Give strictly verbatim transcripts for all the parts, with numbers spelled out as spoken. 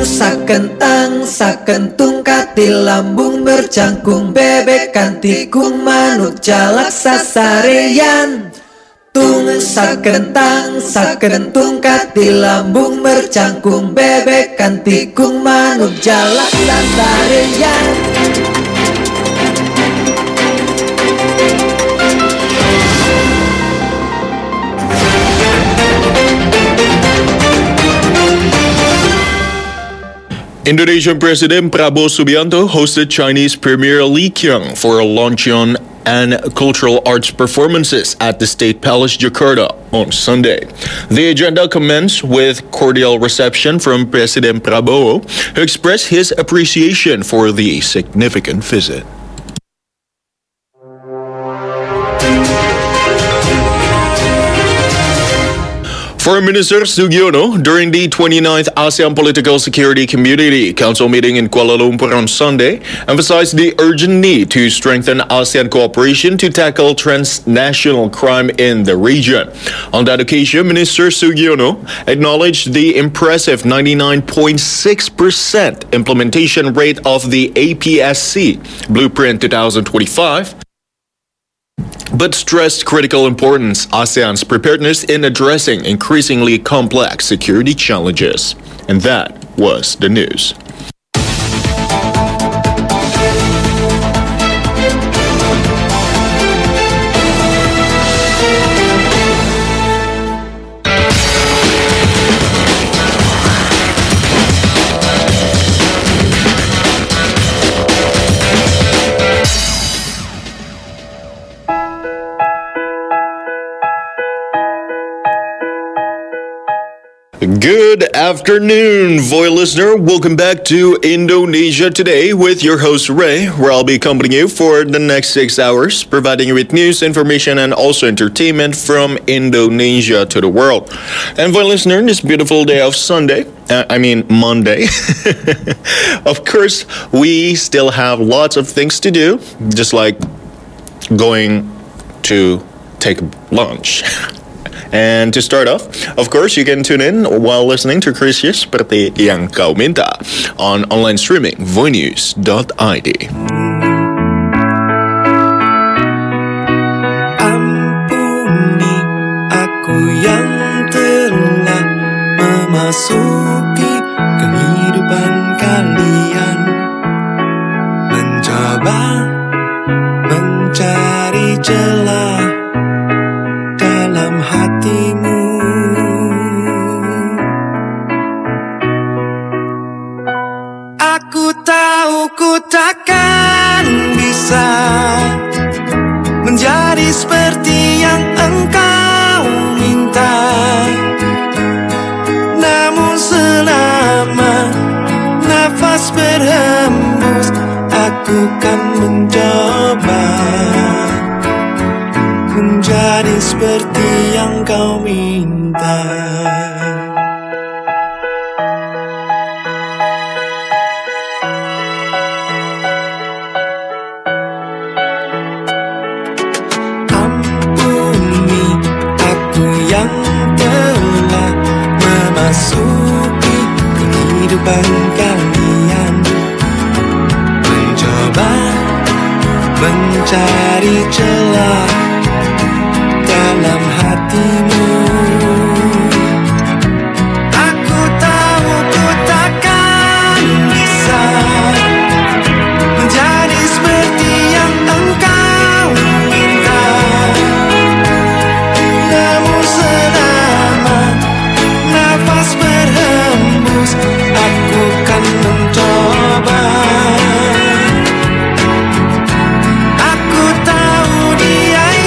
sakentang sakentung kati lambung bercangkung bebek kantikung manuk jalak sasareyan. Tung sakentang sakentung kati lambung bercangkung bebek kantikung manuk jalak sasareyan. Indonesian President Prabowo Subianto hosted Chinese Premier Li Qiang for a luncheon and cultural arts performances at the State Palace Jakarta on Sunday. The agenda commenced with cordial reception from President Prabowo, who expressed his appreciation for the significant visit. Foreign Minister Sugiono, during the twenty-ninth ASEAN Political Security Community Council meeting in Kuala Lumpur on Sunday, emphasized the urgent need to strengthen ASEAN cooperation to tackle transnational crime in the region. On that occasion, Minister Sugiono acknowledged the impressive ninety-nine point six percent implementation rate of the A P S C Blueprint twenty twenty-five, but stressed critical importance ASEAN's preparedness in addressing increasingly complex security challenges. And that was the news. Good afternoon, Voy listener. Welcome back to Indonesia Today with your host Ray, where I'll be accompanying you for the next six hours, providing you with news, information, and also entertainment from Indonesia to the world. And Voy listener, this beautiful day of Sunday, uh, I mean Monday, of course, we still have lots of things to do, just like going to take lunch. And to start off, of course, you can tune in while listening to Krisis seperti yang kau minta on online streaming voinews dot I D. Ampuni aku yang telah memasuki kehidupan kalian, mencoba mencari celah dalam hatimu. Aku tahu ku takkan bisa menjadi seperti yang engkau minta, namun selama nafas berhembus, aku kan mencoba menjadi seperti yang kau minta. Ampuni aku yang telah memasuki kehidupan kalian, mencoba mencari celah dalam hatimu. Aku tahu ku takkan bisa menjadi seperti yang engkau minta, namun selama nafas berhembus, aku kan mencoba. Aku tahu dia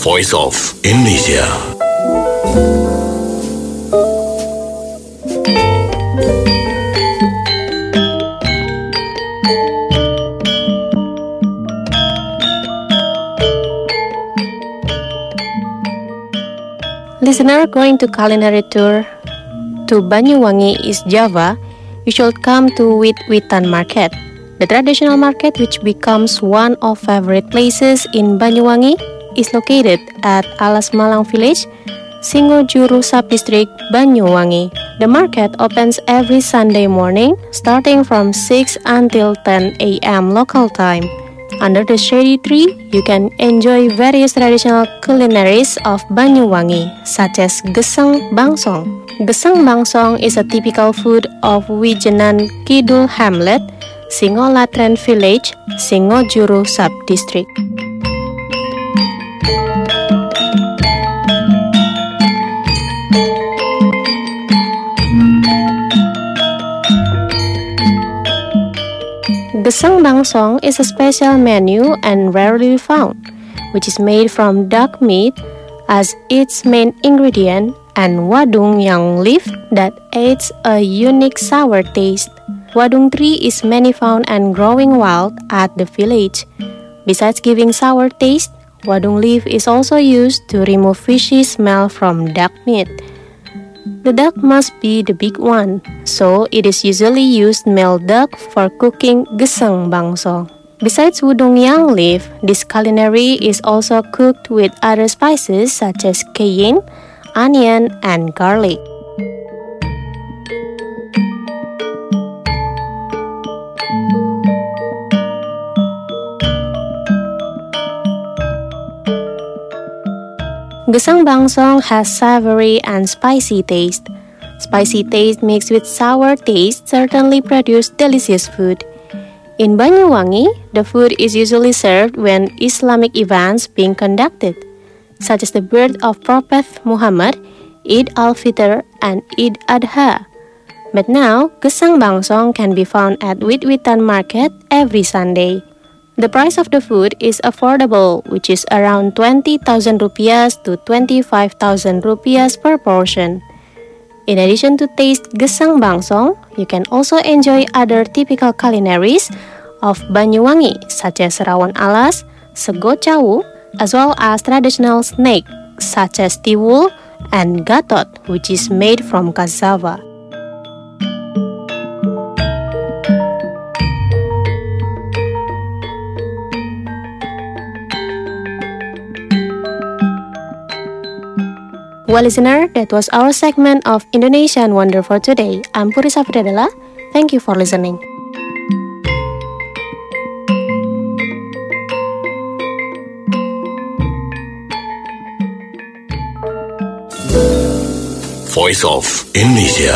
Voice of Indonesia. Listener, going to culinary tour to Banyuwangi, East Java, you should come to Wit-Witan Market. The traditional market, which becomes one of favorite places in Banyuwangi, is located at Alas Malang Village, Singojuru Subdistrict, Banyuwangi. The market opens every Sunday morning, starting from six until ten a.m. local time. Under the shady tree, you can enjoy various traditional culinaries of Banyuwangi, such as Gesang Bangsong. Gesang Bangsong is a typical food of Wijenan Kidul Hamlet, Singolatren Village, Singojuru Subdistrict. Gesang Bangsong is a special menu and rarely found, which is made from duck meat as its main ingredient and wadung yang leaf that adds a unique sour taste. Wadung tree is many found and growing wild at the village. Besides giving sour taste, wadung leaf is also used to remove fishy smell from duck meat. The duck must be the big one, so it is usually used male duck for cooking Gesang Bangsong. Besides wadung yang leaf, this culinary is also cooked with other spices such as cayenne, onion, and garlic. Gesang Bangsong has savory and spicy taste. Spicy taste mixed with sour taste certainly produce delicious food. In Banyuwangi, the food is usually served when Islamic events being conducted, such as the birth of Prophet Muhammad, Eid al-Fitr, and Eid Adha. But now, Gesang Bangsong can be found at Wit-Witan Market every Sunday. The price of the food is affordable, which is around twenty thousand rupiahs to twenty-five thousand rupiahs per portion. In addition to taste Gesang Bangsong, you can also enjoy other typical culinaries of Banyuwangi, such as rawon alas, sego cawu, as well as traditional snack such as tiwul and gatot, which is made from cassava. Well, listener, that was our segment of Indonesian Wonder for today. I'm Puri Safriadela. Thank you for listening. Voice of Indonesia.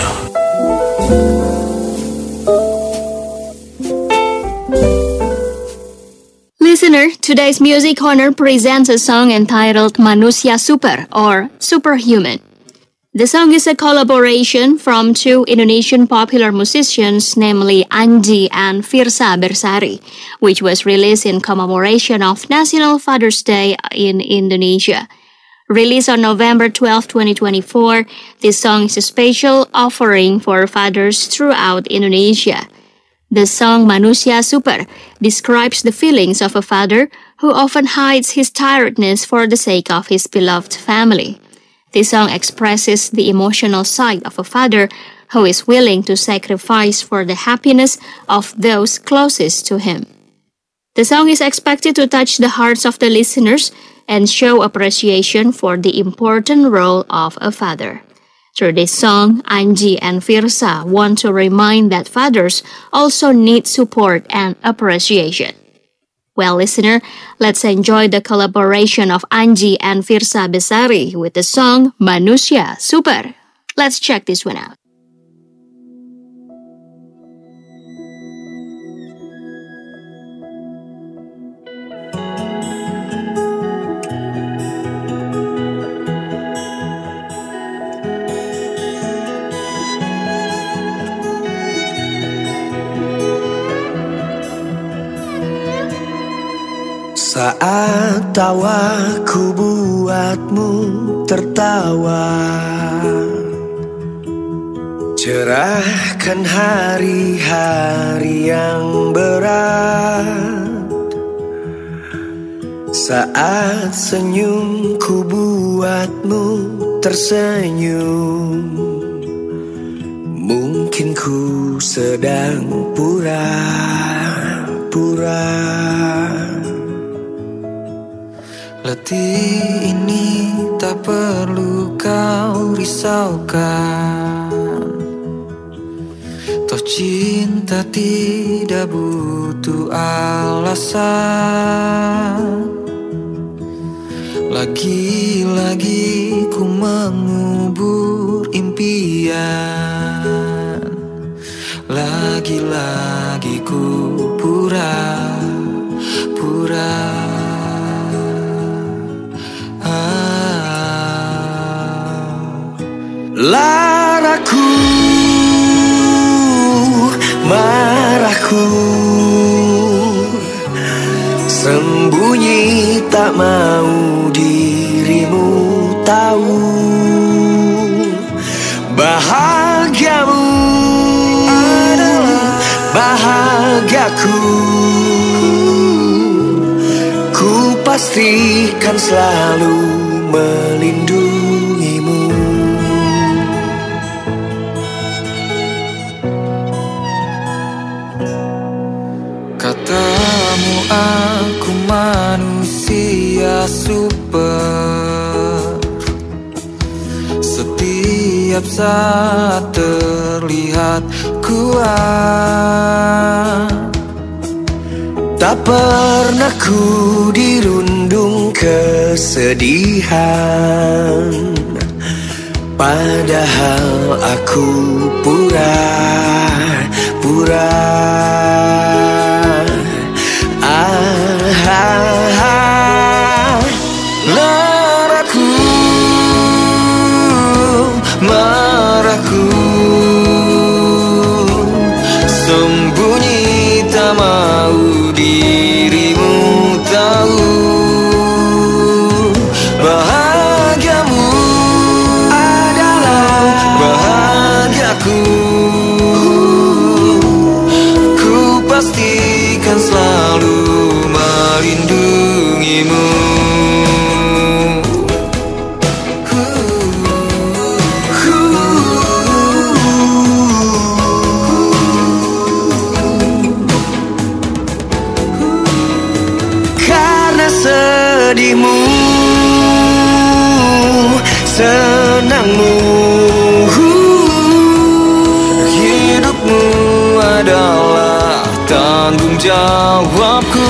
Listener, today's Music Corner presents a song entitled Manusia Super or Superhuman. The song is a collaboration from two Indonesian popular musicians, namely Anji and Firsa Bersari, which was released in commemoration of National Father's Day in Indonesia. Released on November twelfth, twenty twenty-four, this song is a special offering for fathers throughout Indonesia. The song Manusia Super describes the feelings of a father who often hides his tiredness for the sake of his beloved family. This song expresses the emotional side of a father who is willing to sacrifice for the happiness of those closest to him. The song is expected to touch the hearts of the listeners and show appreciation for the important role of a father. Through this song, Anji and Firsa want to remind that fathers also need support and appreciation. Well, listener, let's enjoy the collaboration of Anji and Firsa Bersari with the song Manusia Super. Let's check this one out. Saat tawaku buatmu tertawa, cerahkan hari-hari yang berat. Saat senyumku buatmu tersenyum, mungkin ku sedang pura-pura. Letih ini tak perlu kau risaukan, toh cinta tidak butuh alasan. Lagi-lagi ku mengubur impian, lagi-lagi ku pura-pura. Laraku, marahku, sembunyi tak mau dirimu tahu. Bahagiamu adalah bahagiaku, ku pastikan selalu melindungimu. Katamu aku manusia super, setiap saat terlihat kuat. Tak pernah ku dirundung kesedihan, padahal aku pura-pura. Laraku, marahku, sembunyi tak mau dirimu tahu. Bahagiamu adalah bahagiaku, ku pastikan selalu melindungimu. Karena sedihmu, senangmu, hidupmu adalah tanggung jawabku.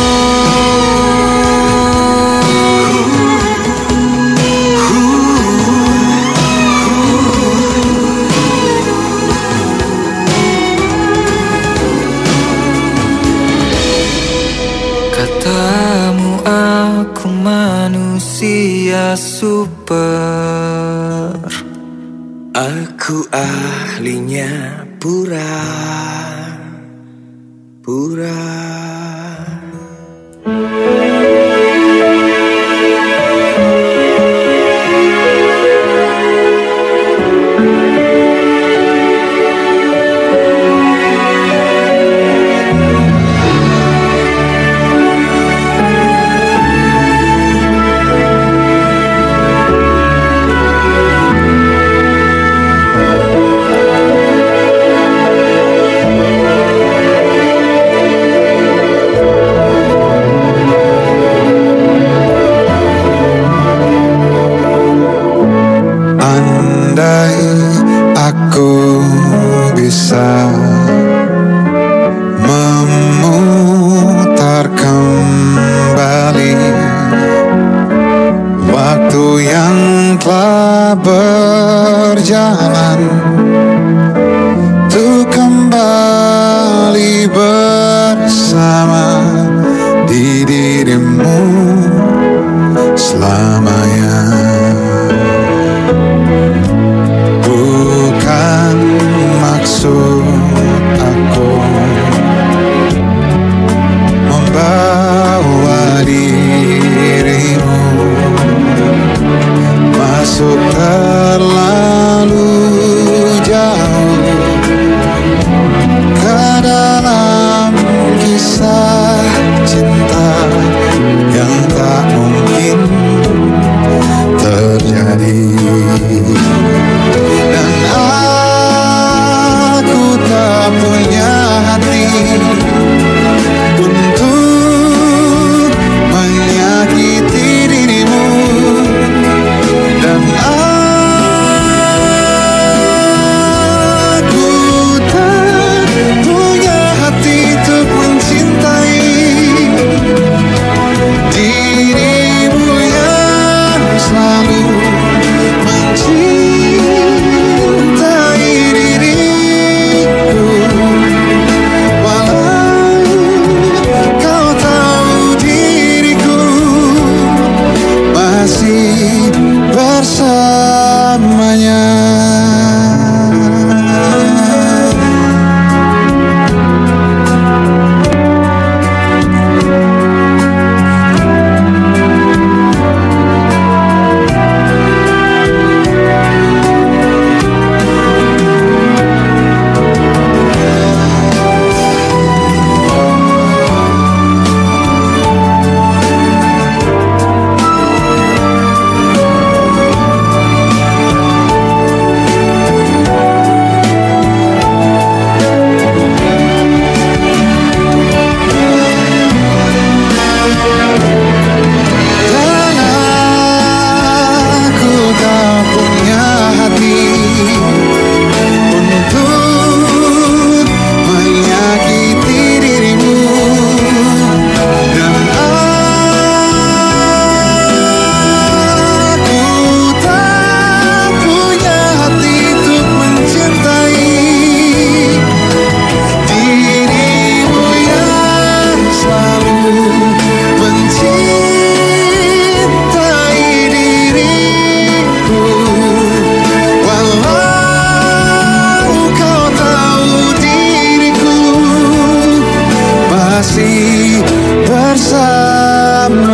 Katamu aku manusia super, aku ahlinya pura-pura.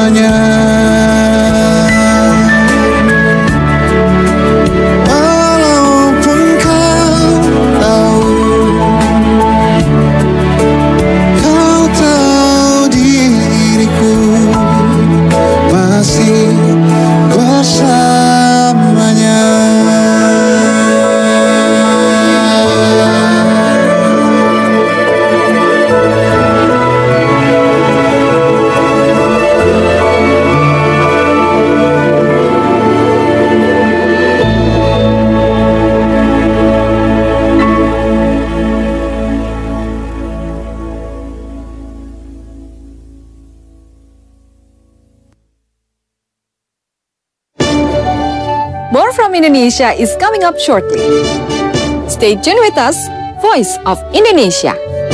bersamanya. Walaupun kau tahu, kau tahu diriku masih bersamanya. More from Indonesia is coming up shortly. Stay tuned with us, Voice of Indonesia.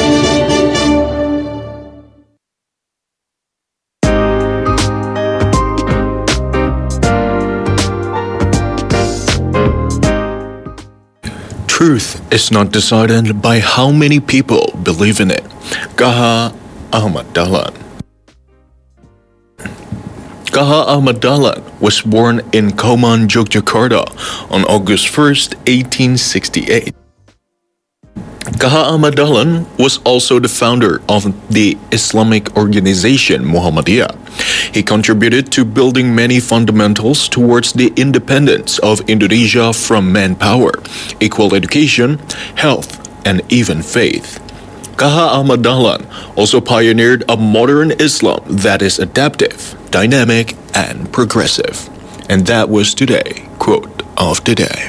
Truth is not decided by how many people believe in it. Gaha Ahmad Dahlan. Gaha Ahmad Dahlan was born in Kauman, Yogyakarta on August first, eighteen sixty-eight. Gaha Ahmad Dahlan was also the founder of the Islamic organization Muhammadiyah. He contributed to building many fundamentals towards the independence of Indonesia from manpower, equal education, health, and even faith. Gaha Ahmad Dahlan also pioneered a modern Islam that is adaptive, dynamic, and progressive. And that was today, quote of the day.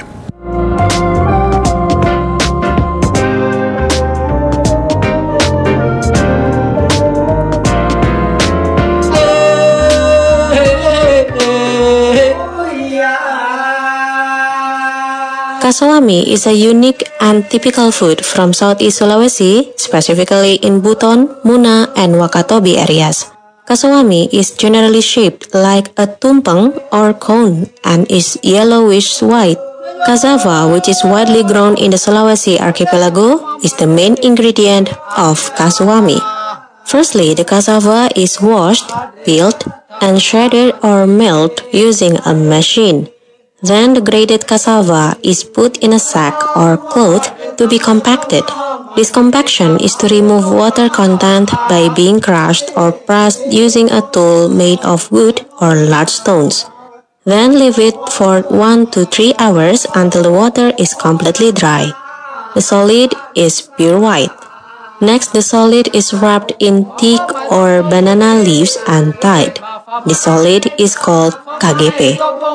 Kasawami is a unique and typical food from Southeast Sulawesi, specifically in Buton, Muna, and Wakatobi areas. Kasawami is generally shaped like a tumpeng or cone and is yellowish-white. Cassava, which is widely grown in the Sulawesi archipelago, is the main ingredient of kasawami. Firstly, the cassava is washed, peeled, and shredded or milled using a machine. Then the grated cassava is put in a sack or cloth to be compacted. This compaction is to remove water content by being crushed or pressed using a tool made of wood or large stones. Then leave it for one to three hours until the water is completely dry. The solid is pure white. Next, the solid is wrapped in thick or banana leaves and tied. The solid is called K G P.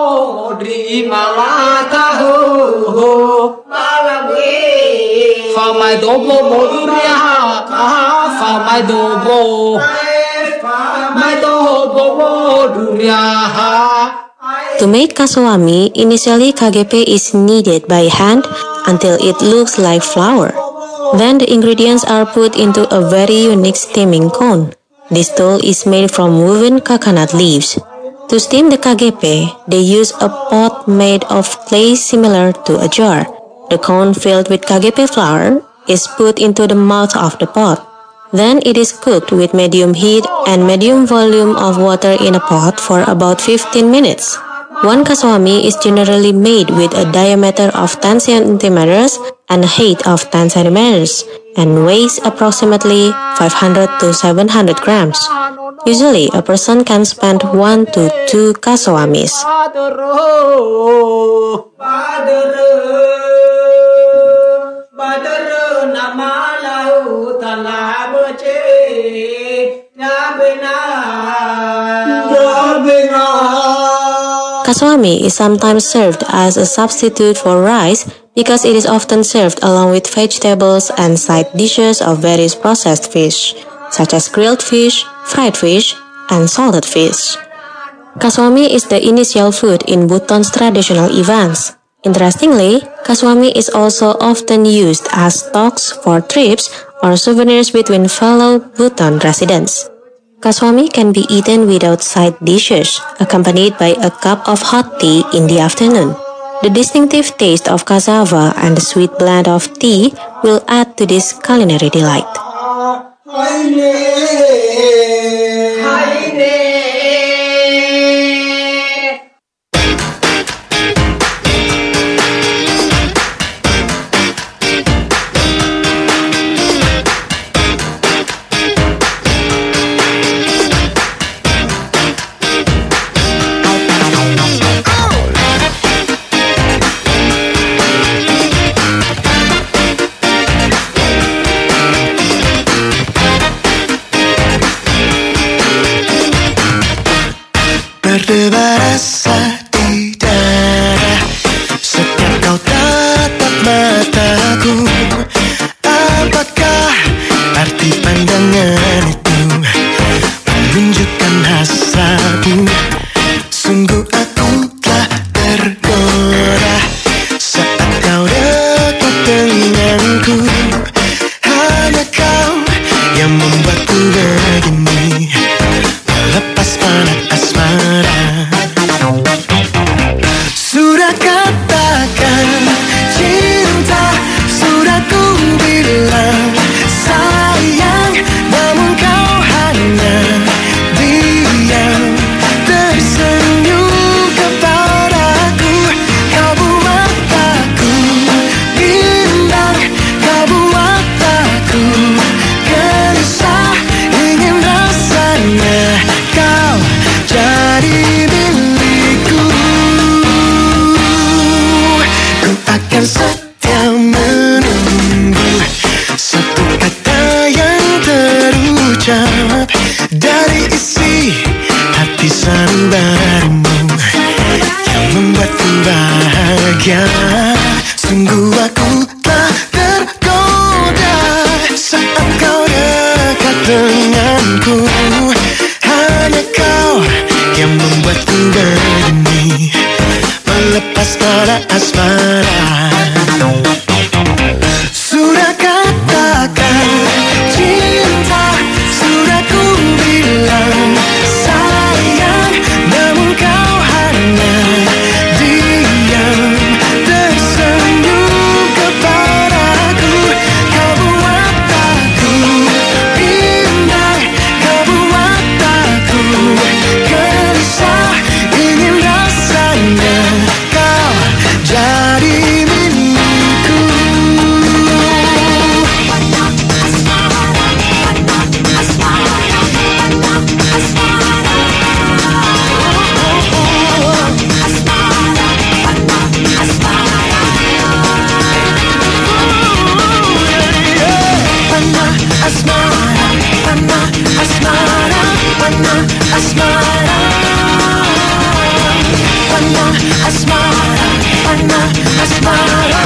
To make kasawami, initially K G P is kneaded by hand until it looks like flour. Then the ingredients are put into a very unique steaming cone. This tool is made from woven coconut leaves. To steam the K G P, they use a pot made of clay similar to a jar. The cone filled with K G P flour is put into the mouth of the pot. Then it is cooked with medium heat and medium volume of water in a pot for about fifteen minutes. One kasawami is generally made with a diameter of ten centimeters and a height of ten centimeters and weighs approximately five hundred to seven hundred grams. Usually, a person can spend one to two kasawamis. Kasawami is sometimes served as a substitute for rice because it is often served along with vegetables and side dishes of various processed fish, such as grilled fish, fried fish, and salted fish. Kasawami is the initial food in Buton's traditional events. Interestingly, kasawami is also often used as stocks for trips or souvenirs between fellow Buton residents. Kasawami can be eaten without side dishes, accompanied by a cup of hot tea in the afternoon. The distinctive taste of cassava and the sweet blend of tea will add to this culinary delight. 。 Hai ne berdebar rasa di dada setiap kau tatap mataku. Apakah arti pandangan itu menunjukkan hasratmu? Sungguh aku telah tergoda saat kau dekat denganku. Hanya kau yang membuatku begini, melepas panah asmara. Sudah katakan cinta, sudah ku bilang sayang, namun kau hanya diam tersenyum kepadaku. Kau buat aku bimbang, kau buat aku gelisah, ingin rasanya kau jadi milikku. Ku akan setia menunggu satu kata yang terucap dari isi hati sanubarimu yang membuatku bahagia. Sungguh aku telah tergoda saat kau dekat denganku. Hanya kau yang membuatku begini, melepas pada asmara. Sudah katakan cinta, sudah ku bilang sayang, namun kau hanya diam tersenyum kepadaku. Kau buat aku bimbang, kau buat aku gelisah, ingin rasanya kau jadi milikku. Panah asmara, panah asmara, panah asmara, panah asmara, panah asmara.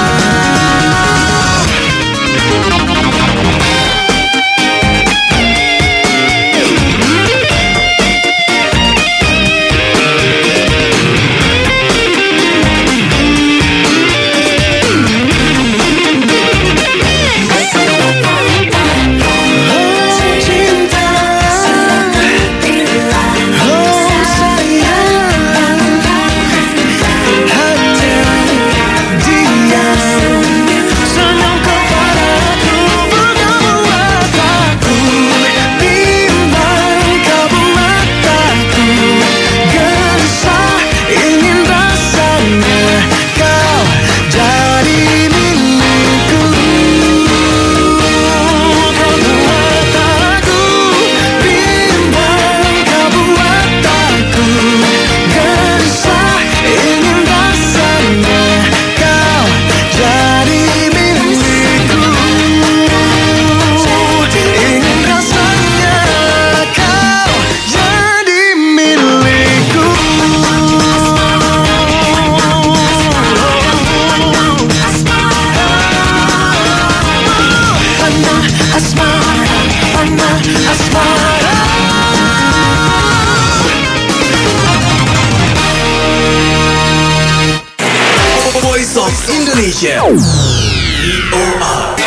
Voice of Indonesia. V O R.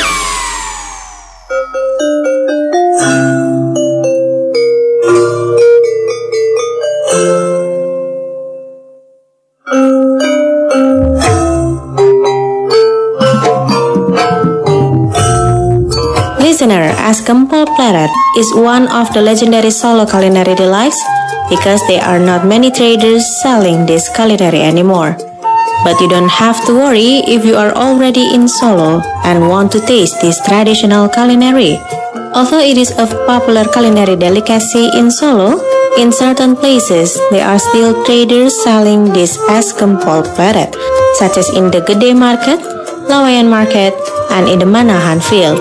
Listener, Askempol Pleret is one of the legendary Solo culinary delights because there are not many traders selling this culinary anymore. But you don't have to worry if you are already in Solo and want to taste this traditional culinary. Although it is a popular culinary delicacy in Solo, in certain places there are still traders selling this Askempol Pleret, such as in the Gede Market, Lawayan Market, and in the Manahan Field.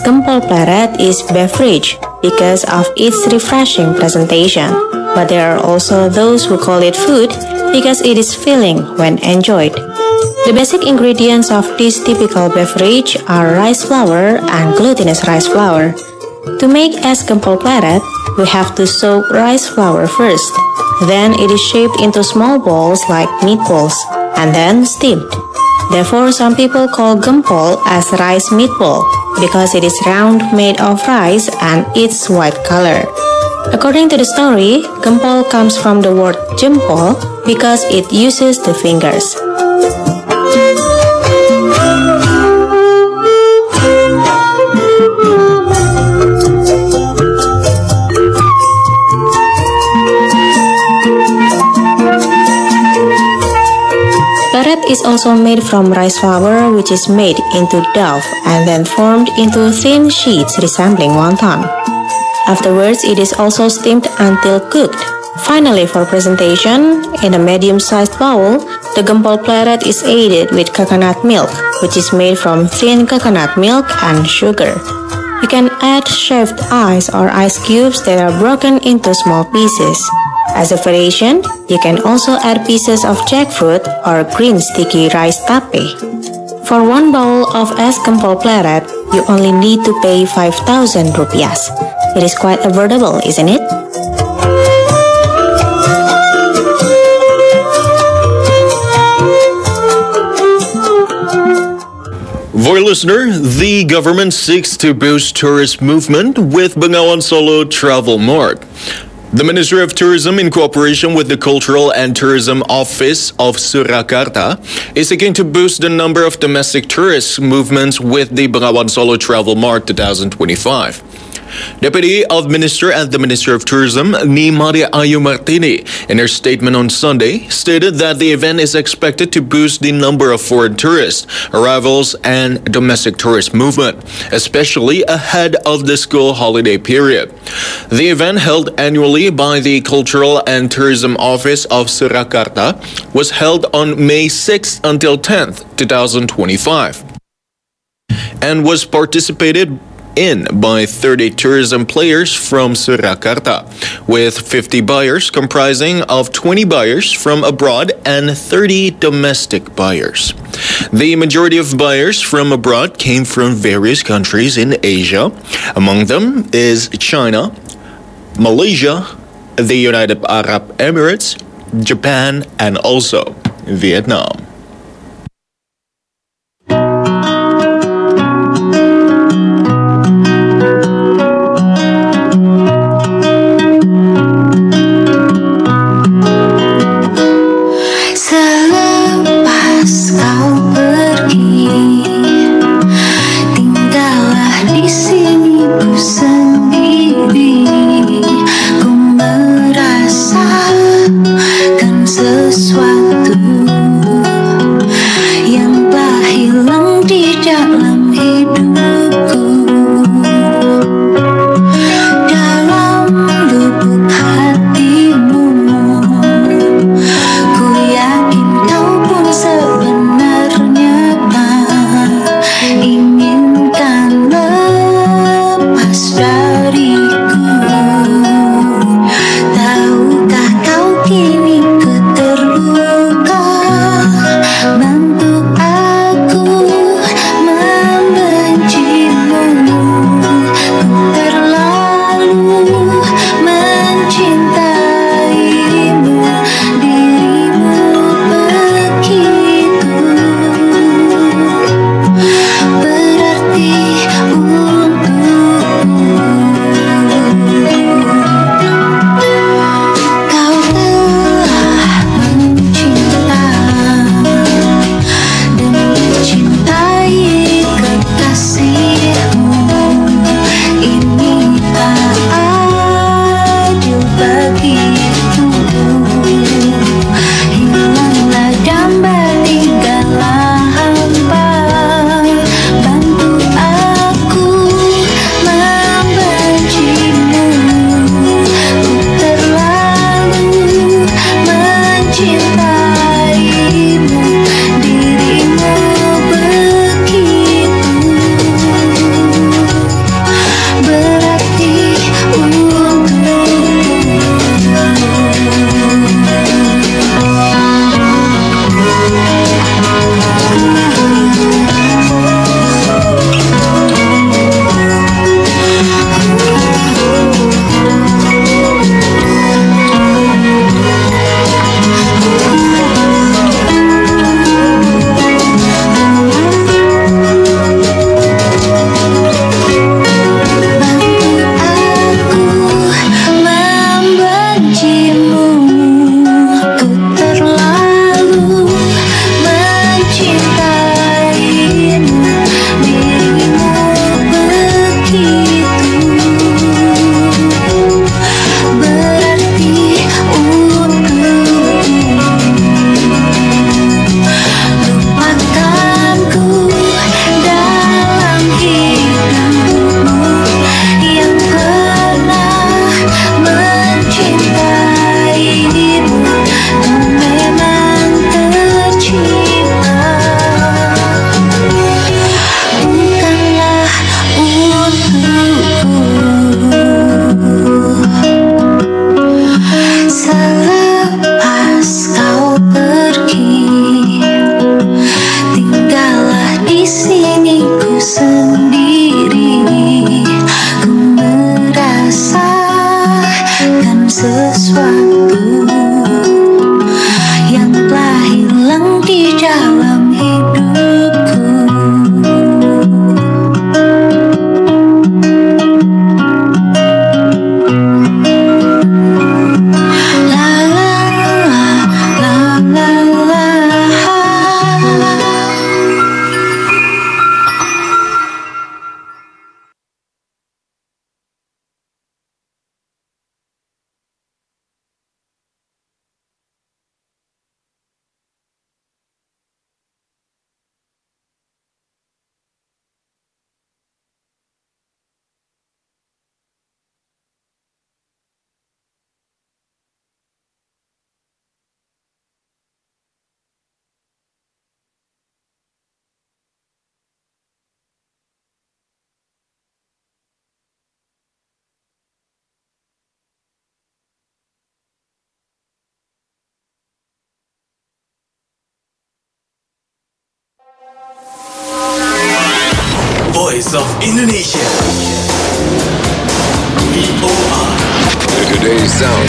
gempol pleret is beverage because of its refreshing presentation. But there are also those who call it food because it is filling when enjoyed. The basic ingredients of this typical beverage are rice flour and glutinous rice flour. To make es gempol pleret, we have to soak rice flour first. Then it is shaped into small balls like meatballs and then steamed. Therefore, some people call gempol as rice meatball because it is round, made of rice, and its white color. According to the story, gempol comes from the word jempol because it uses the fingers. Pleret is also made from rice flour, which is made into dough and then formed into thin sheets resembling wonton. Afterwards, it is also steamed until cooked. Finally, for presentation, in a medium-sized bowl, the gempol pleret is aided with coconut milk, which is made from thin coconut milk and sugar. You can add shaved ice or ice cubes that are broken into small pieces. As a variation, you can also add pieces of jackfruit or green sticky rice tape. For one bowl of es gempol pleret, you only need to pay five thousand rupiahs. It is quite affordable, isn't it? For listener, the government seeks to boost tourist movement with Bengawan Solo Travel Mart. The Ministry of Tourism, in cooperation with the Cultural and Tourism Office of Surakarta, is seeking to boost the number of domestic tourist movements with the Bengawan Solo Travel Mart twenty twenty-five. Deputy of Minister at the Ministry of Tourism, Nimari Ayu Martini, in her statement on Sunday, stated that the event is expected to boost the number of foreign tourist arrivals and domestic tourist movement, especially ahead of the school holiday period. The event, held annually by the Cultural and Tourism Office of Surakarta, was held on May sixth until tenth, twenty twenty-five, and was participated in by thirty tourism players from Surakarta, with fifty buyers comprising of twenty buyers from abroad and thirty domestic buyers. The majority of buyers from abroad came from various countries in Asia. Among them is China, Malaysia, the United Arab Emirates, Japan, and also Vietnam. Sesuatu of Indonesia. V O R. Today's sound.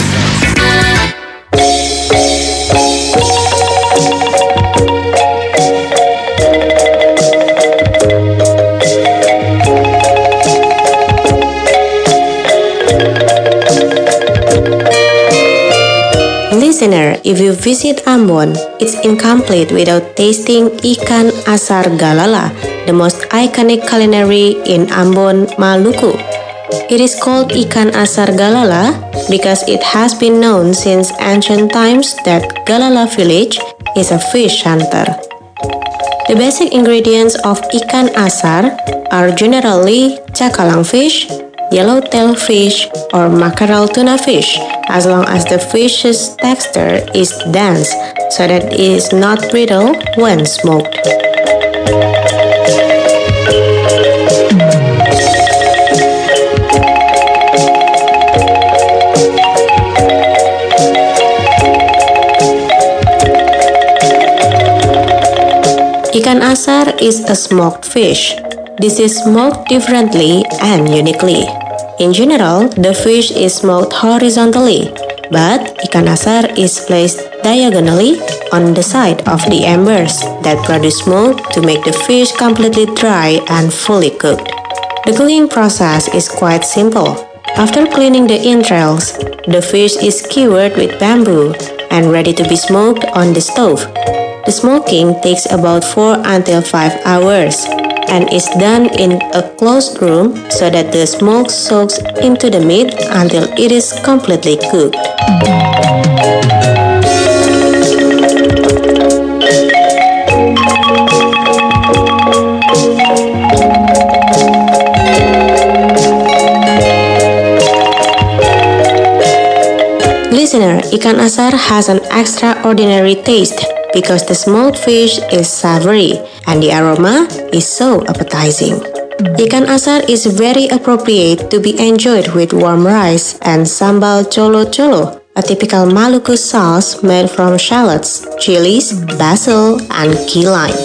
Listener, if you visit Ambon, it's incomplete without tasting ikan asar galala, the most iconic culinary in Ambon, Maluku. It is called ikan asar galala because it has been known since ancient times that Galala village is a fish hunter. The basic ingredients of ikan asar are generally cakalang fish, yellowtail fish, or mackerel tuna fish, as long as the fish's texture is dense so that it is not brittle when smoked. Ikan asar is a smoked fish. This is smoked differently and uniquely. In general, the fish is smoked horizontally, but ikan asar is placed diagonally on the side of the embers that produce smoke to make the fish completely dry and fully cooked. The cooking process is quite simple. After cleaning the entrails, the fish is skewered with bamboo and ready to be smoked on the stove. The smoking takes about four until five hours and is done in a closed room so that the smoke soaks into the meat until it is completely cooked. Listener, ikan asar has an extraordinary taste because the smoked fish is savory and the aroma is so appetizing. Ikan asar is very appropriate to be enjoyed with warm rice and sambal colo-colo, a typical Maluku sauce made from shallots, chilies, basil, and key lime.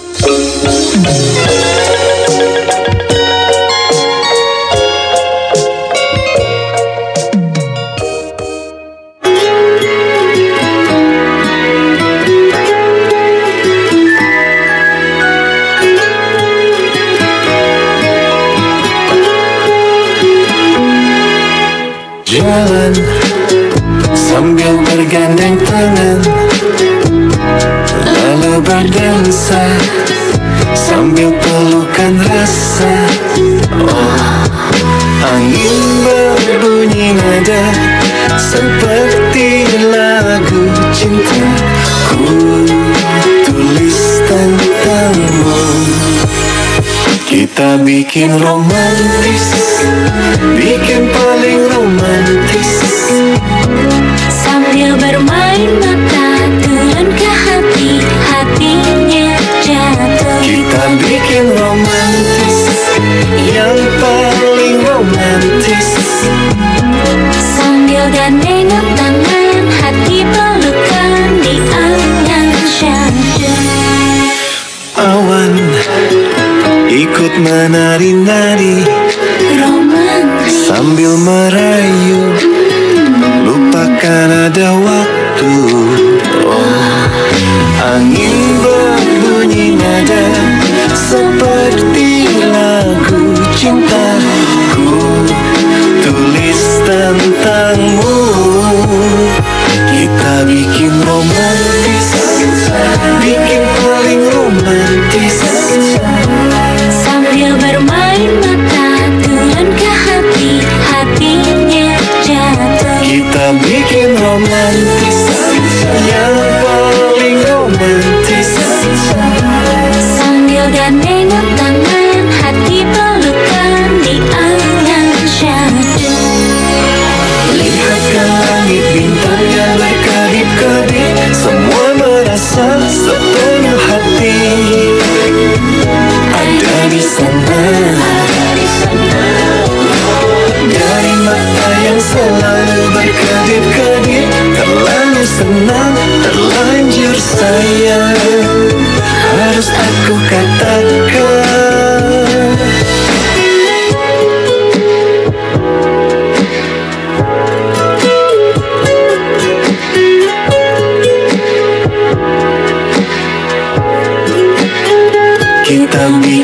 Jalan sambil bergandeng tangan, lalu berdansa sambil pelukan rasa. Oh, angin berbunyi nada seperti lagu cinta. Ku tulis tentangmu, kita bikin romantis, bikin paling romantis. Sambil bermain mata turun ke hati, hatinya jatuh. Kita bikin romantis, yang paling romantis. Sambil gandengan tangan, hati pelukan di angan syahdu. Awan ikut menari-nari, romantis sambil merayu, lupakan ada waktu. Oh, angin berbunyi nada seperti lagu cinta. Ku tulis tentangmu, kita bikin romantis, bikin paling romantis. Sambil bermain mata turun ke hati, hatinya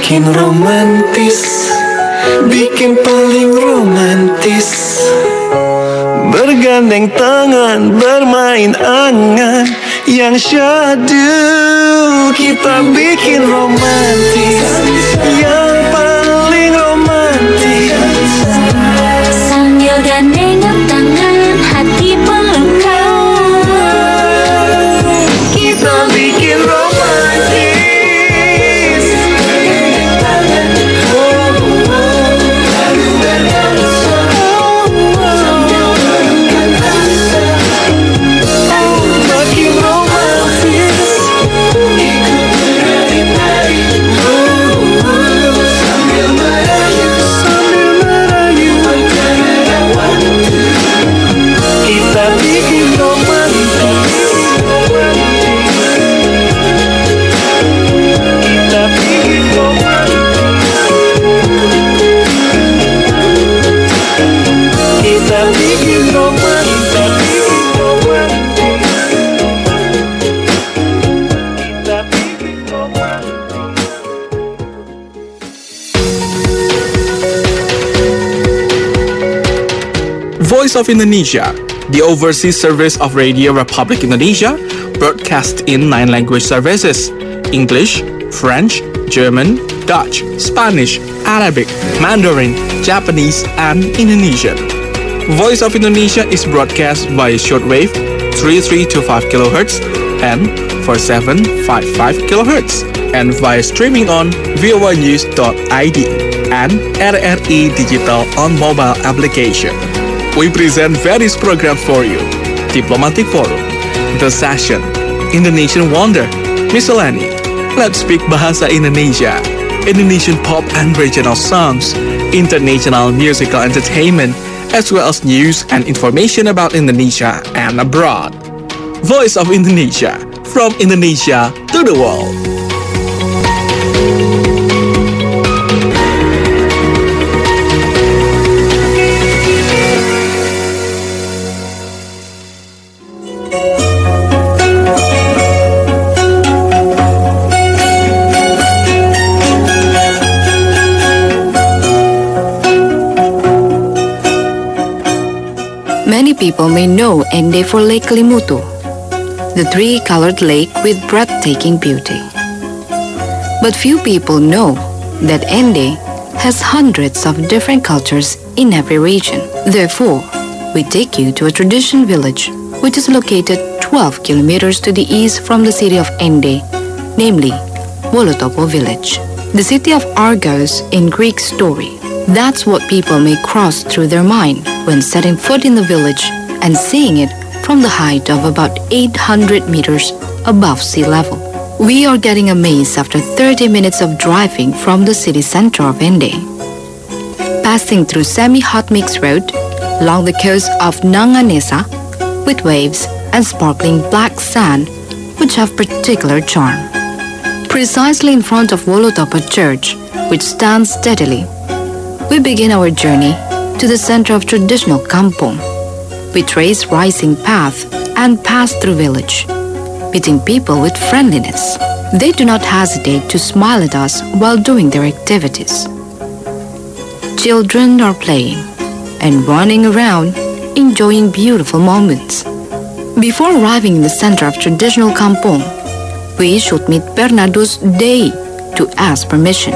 bikin romantis, bikin paling romantis. Bergandeng tangan, bermain angan yang syadu. Kita bikin romantis, yang paling romantis. Sambil gandengan tangan, hati pelukan. Kita bikin romantis. Voice of Indonesia, the overseas service of Radio Republic Indonesia, broadcast in nine language services: English, French, German, Dutch, Spanish, Arabic, Mandarin, Japanese, and Indonesian. Voice of Indonesia is broadcast via shortwave three three two five kilohertz and four seven five five kilohertz, and via streaming on voa news dot i d and R R I Digital on mobile application. We present various programs for you: Diplomatic Forum, The Session, Indonesian Wonder, Miscellany, Let's Speak Bahasa Indonesia, Indonesian pop and regional songs, international musical entertainment, as well as news and information about Indonesia and abroad. Voice of Indonesia, from Indonesia to the world. Many people may know Ende for Lake Kelimutu, the three-colored lake with breathtaking beauty. But few people know that Ende has hundreds of different cultures in every region. Therefore, we take you to a tradition village which is located twelve kilometers to the east from the city of Ende, namely Wolotopo village. The city of Argos in Greek story. That's what people may cross through their mind when setting foot in the village and seeing it from the height of about eight hundred meters above sea level. We are getting amazed after thirty minutes of driving from the city center of Ende. Passing through semi-hot mix road along the coast of Nanganesa with waves and sparkling black sand which have particular charm. Precisely in front of Wolotopo Church, which stands steadily, we begin our journey to the center of traditional kampong. We trace rising path and pass through village, meeting people with friendliness. They do not hesitate to smile at us while doing their activities. Children are playing and running around, enjoying beautiful moments. Before arriving in the center of traditional kampong, we should meet Bernardus Dei to ask permission.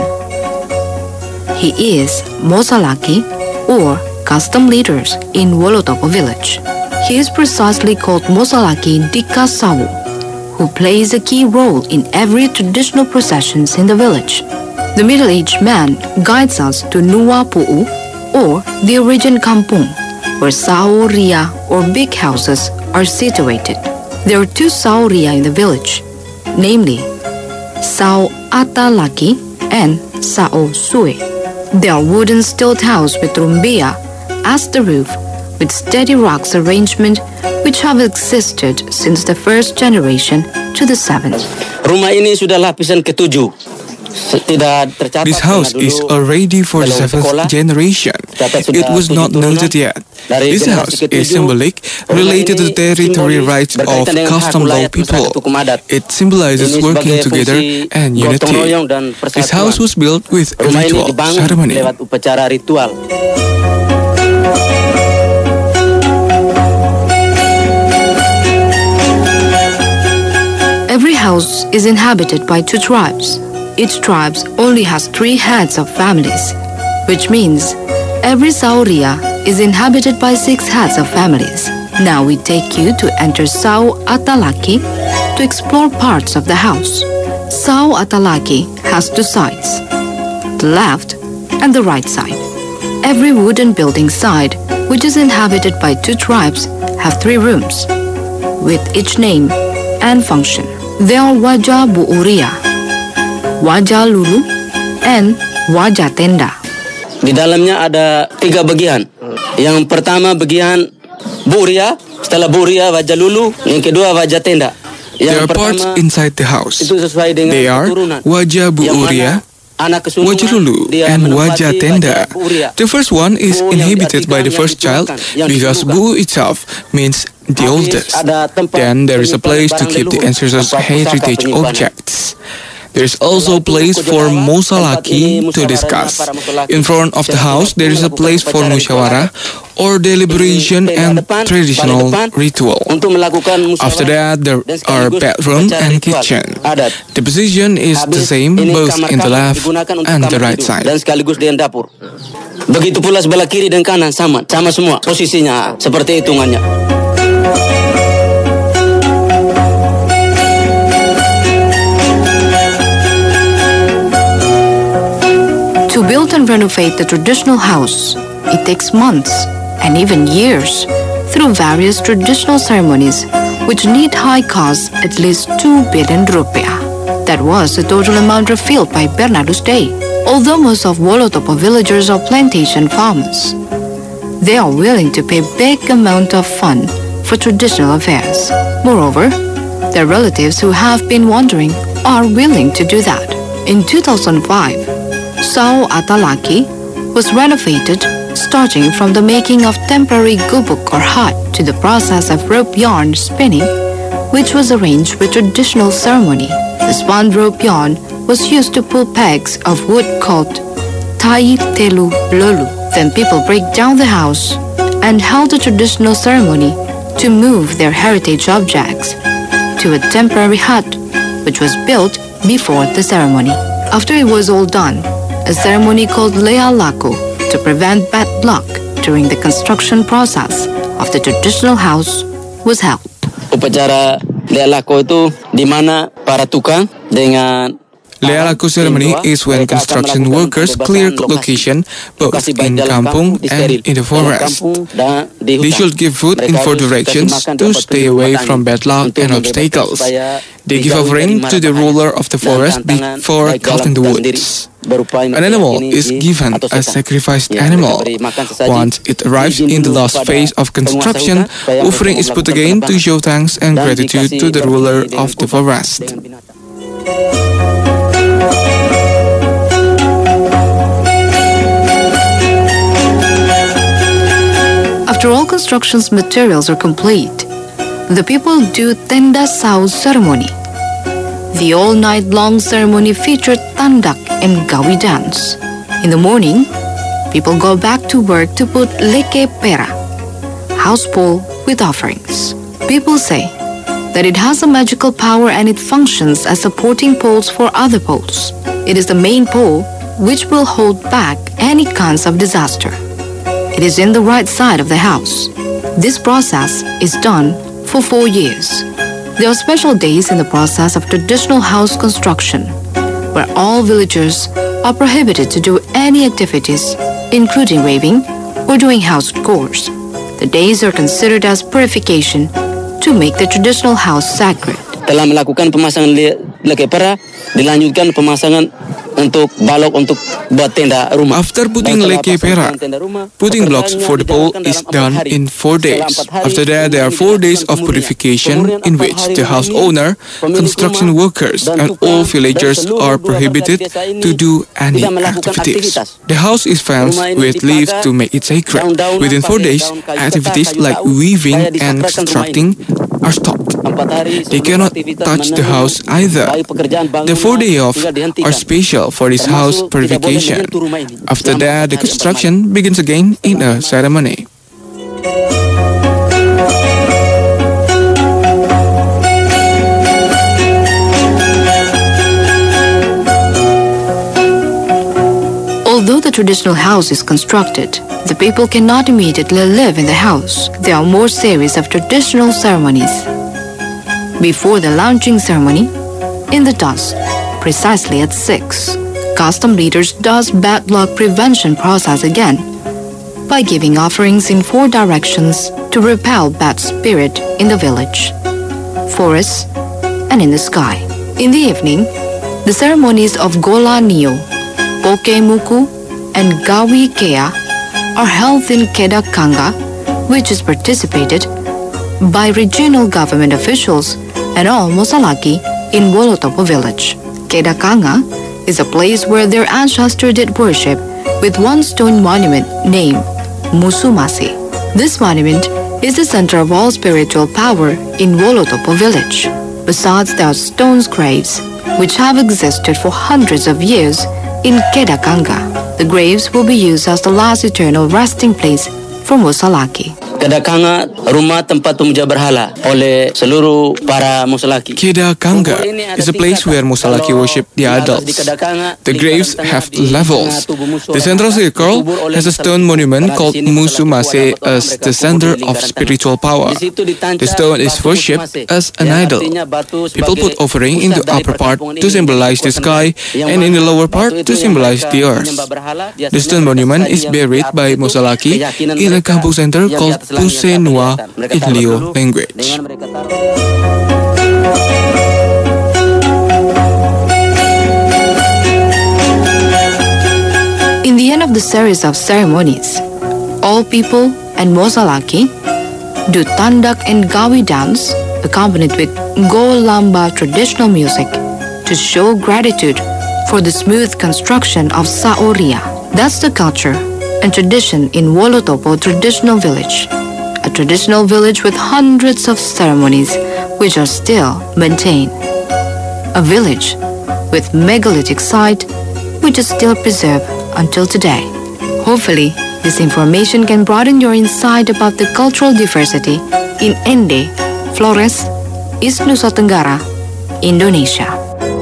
He is Mosalaki, or custom leaders in Wolotopo village. He is precisely called Mosalaki Dika Sawu, who plays a key role in every traditional processions in the village. The middle-aged man guides us to Nuwa Pu'u, or the origin kampung, where Sauria or big houses are situated. There are two Sauria in the village, namely Sao Atalaki and Sao Sue. They are wooden stilt house with rumbia as the roof, with steady rocks arrangement which have existed since the first generation to the seventh. Rumah ini sudah lapisan ketujuh. This house is already for the seventh generation. It was not noted yet. This house is symbolic, related to the territory rights of custom law people. It symbolizes working together and unity. This house was built with a ritual ceremony. Every house is inhabited by two tribes. Each tribe only has three heads of families, which means every Sauria is inhabited by six heads of families. Now we take you to enter Sau Atalaki to explore parts of the house. Sau Atalaki has two sides, the left and the right side. Every wooden building side, which is inhabited by two tribes, have three rooms, with each name and function. They are Wajah Bu Uria, Wajah Lulu, and Wajah Tenda. Di dalamnya ada tiga bagian. Yang pertama bagian Bu Uria, setelah Bu Uria Wajah Lulu, yang kedua Wajah Tenda. There are parts inside the house. They are Wajah Bu Uria, Wajah Lulu, and Wajah Tenda. The first one is inhabited by the first child because Bu itself means the oldest. Then there is a place to keep the ancestors' heritage objects. There is also a place for Musalaki to discuss. In front of the house, there is a place for Musyawarah or deliberation and traditional ritual. After that, there are bedroom and kitchen. The position is the same both in the left and the right side. Begitu pula sebelah kiri dan kanan sama, sama semua posisinya seperti hitungannya. To build and renovate the traditional house, it takes months and even years through various traditional ceremonies which need high costs at least two billion rupiah. That was the total amount revealed by Bernardus Day. Although most of Wolotopo villagers are plantation farmers, they are willing to pay big amount of fund for traditional affairs. Moreover, their relatives who have been wandering are willing to do that. In two thousand five, Sau Atalaki was renovated, starting from the making of temporary gubuk or hut to the process of rope yarn spinning, which was arranged with traditional ceremony. The spun rope yarn was used to pull pegs of wood called Tai Telu Lolu. Then people break down the house and held a traditional ceremony to move their heritage objects to a temporary hut, which was built before the ceremony. After it was all done, a ceremony called Lea Laku to prevent bad luck during the construction process of the traditional house was held. Upacara Lea Laku itu di mana para tukang dengan Lea Laku ceremony is when construction workers clear location both in kampung and in the forest. They should give food in four directions to stay away from bad luck and obstacles. They give offering to the ruler of the forest before cutting the woods. An animal is given as sacrificed animal. Once it arrives in the last phase of construction, offering is put again to show thanks and gratitude to the ruler of the forest. After all construction's materials are complete, the people do Tenda Sau ceremony. The all-night-long ceremony featured tandak and gawi dance. In the morning, people go back to work to put leke pera, house pole with offerings. People say that it has a magical power and it functions as supporting poles for other poles. It is the main pole which will hold back any kinds of disaster. It is in the right side of the house. This process is done for four years. There are special days in the process of traditional house construction, where all villagers are prohibited to do any activities, including waving or doing house chores. The days are considered as purification to make the traditional house sacred. Telah melakukan pemasangan leke pera, dilanjutkan pemasangan untuk balok untuk buat tenda rumah. After putting Dan setelah leke pasang perak, tenda rumah, putting blocks pekerjaannya for the pole dijalankan is dalam empat done hari. in four Setelah days. empat hari, After that, there are four days of purification in which the house owner, construction workers, and all villagers are prohibited to do any activities. The house is fenced with leaves to make it sacred. Within four days, activities like weaving and constructing are stopped. They cannot touch the house either. The four days off are special for this house purification. After that, the construction begins again in a ceremony. Although the traditional house is constructed, the people cannot immediately live in the house. There are more series of traditional ceremonies. Before the launching ceremony, in the dusk, precisely at six, custom leaders does bad luck prevention process again by giving offerings in four directions to repel bad spirit in the village, forests, and in the sky. In the evening, the ceremonies of Gola Nio, Pokemuku, and Gawi Kea are held in Kedah Kanga, which is participated by regional government officials and all Mosalaki in Wolotopo village. Kedah Kanga is a place where their ancestors did worship with one stone monument named Musumasi. This monument is the center of all spiritual power in Wolotopo village. Besides, there are stone graves which have existed for hundreds of years in Kedah Kanga. The graves will be used as the last eternal resting place for Mosalaki. Kedah Kanga, rumah tempat pemuja berhala oleh seluruh para Mosalaki. Kedah Kanga is a place where Mosalaki worship the idols. The graves have levels. The central circle has a stone monument called Musumase as the center of spiritual power. The stone is worshipped as an idol. People put offering in the upper part to symbolize the sky and in the lower part to symbolize the earth. The stone monument is buried by Mosalaki in a kampung center called Pusenua in Lio language. In the end of the series of ceremonies, all people and Mosalaki do Tandak and Gawi dance accompanied with Go Lamba traditional music to show gratitude for the smooth construction of Saoria. That's the culture and tradition in Wolotopo traditional village, a traditional village with hundreds of ceremonies which are still maintained. A village with megalithic site which is still preserved until today. Hopefully, this information can broaden your insight about the cultural diversity in Ende, Flores, East Nusa Tenggara, Indonesia.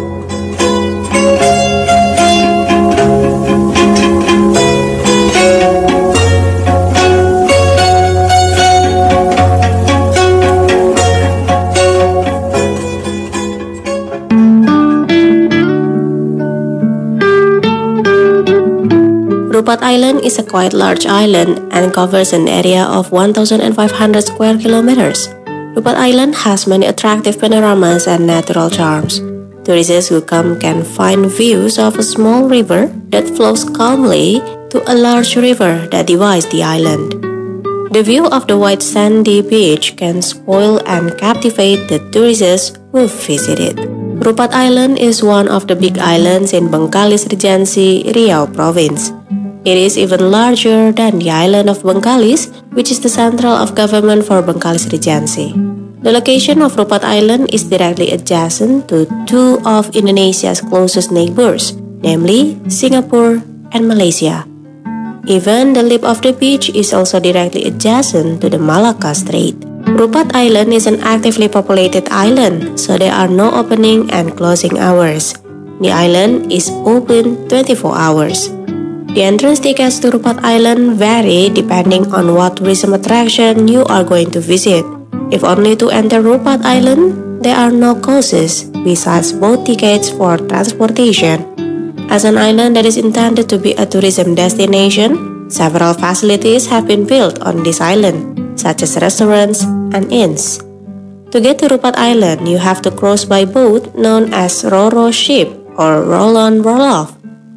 Rupat Island is a quite large island and covers an area of one thousand five hundred square kilometers. Rupat Island has many attractive panoramas and natural charms. Tourists who come can find views of a small river that flows calmly to a large river that divides the island. The view of the white sandy beach can spoil and captivate the tourists who visit it. Rupat Island is one of the big islands in Bengkalis Regency, Riau Province. It is even larger than the island of Bengkalis, which is the central of government for Bengkalis Regency. The location of Rupat Island is directly adjacent to two of Indonesia's closest neighbors, namely Singapore and Malaysia. Even the lip of the beach is also directly adjacent to the Malacca Strait. Rupat Island is an actively populated island, so there are no opening and closing hours. The island is open twenty-four hours. The entrance tickets to Rupat Island vary depending on what tourism attraction you are going to visit. If only to enter Rupat Island, there are no costs besides boat tickets for transportation. As an island that is intended to be a tourism destination, several facilities have been built on this island, such as restaurants and inns. To get to Rupat Island, you have to cross by boat known as Roro ship or roll on roll off.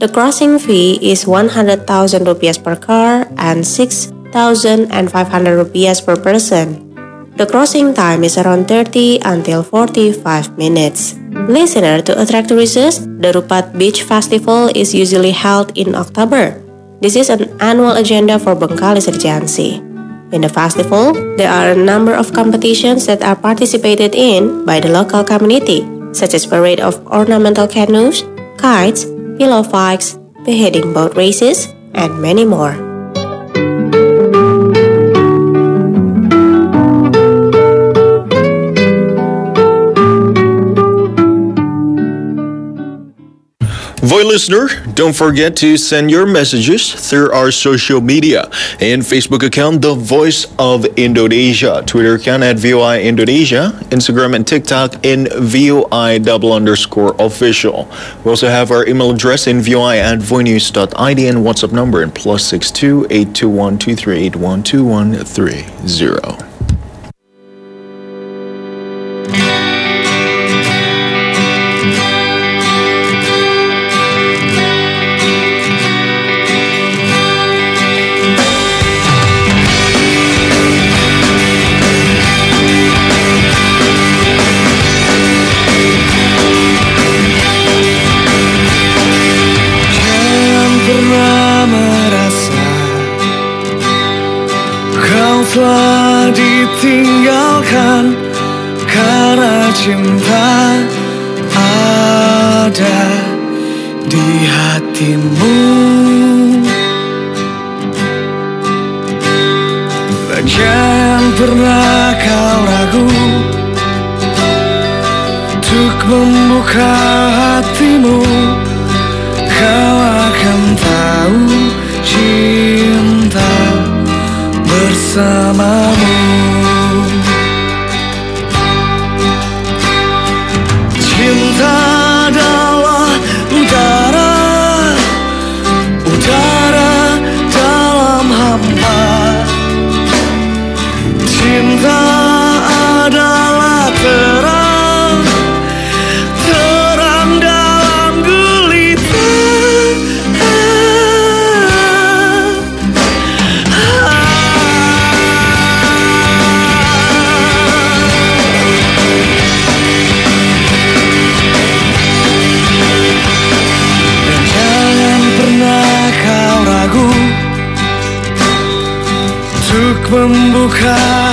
The crossing fee is one hundred thousand rupiah per car and six thousand five hundred rupiah per person. The crossing time is around thirty until forty-five minutes. Listener, to attract tourists, the Rupat Beach Festival is usually held in October. This is an annual agenda for Bengkalis Regency. In the festival, there are a number of competitions that are participated in by the local community, such as parade of ornamental canoes, kites, pillow fights, beheading boat races, and many more. Voice listener, don't forget to send your messages through our social media and Facebook account, The Voice of Indonesia, Twitter account at V O I Indonesia, Instagram and TikTok in V O I double underscore official. We also have our email address in V O I at voinews dot I D and WhatsApp number in plus six two eight two one two three eight one two one three zero. Telah ditinggalkan karena cinta ada di hatimu. Jangan pernah kau ragu untuk membuka hatimu. Kau akan tahu cinta bersamamu.